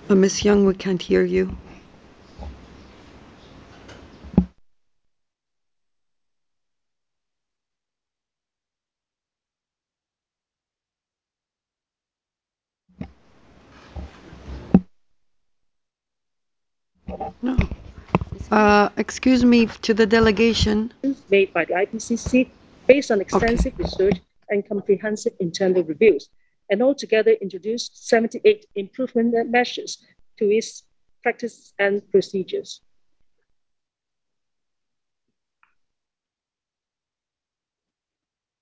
Miss Young, we can't hear you. No. Excuse me to the delegation. Made by the IPCC based on Okay. extensive research and comprehensive internal reviews, and altogether introduced 78 improvement measures to its practices and procedures.